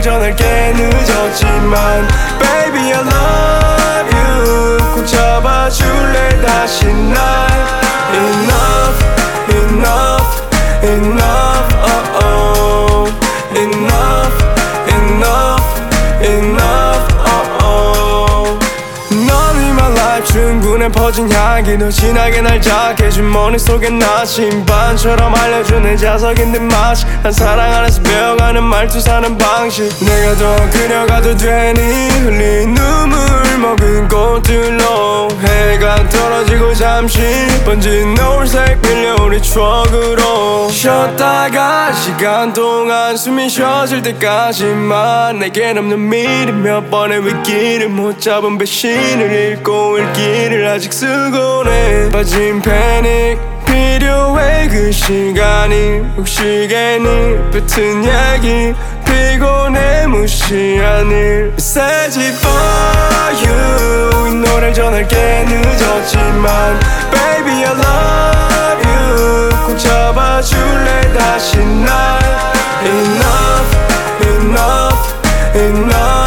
전할게 늦었지만 Baby I love you 꼭 잡아줄래 다시 날 Enough enough enough oh oh enough enough enough oh oh 넌 in my life 충분해 퍼진 향기도 진하게 날 작해준 머릿속에 나 신반처럼 알려준 내 자석인 듯 맛이 난 사랑 안에서 배워가는 말투 사는 방식 내가 더 그려가도 되니 흘린 눈물 먹은 꽃들로 해가 떨어지고 잠시 번진 노을색 밀려 우리 추억으로 쉬었다가 시간 동안 숨이 쉬어질 때까지만 내겐 없는 미련 몇 번의 위기를 못 잡은 배신을 읽고 읽기를 아직 쓰곤 해 빠진 패닉 필요해 그 시간이 혹시 괜히 뱉은 얘기 피곤해 무시한 일 Message for you 이 노래를 전할게 늦었지만 Baby I love you 꼭 잡아줄래 다시 날 Enough enough enough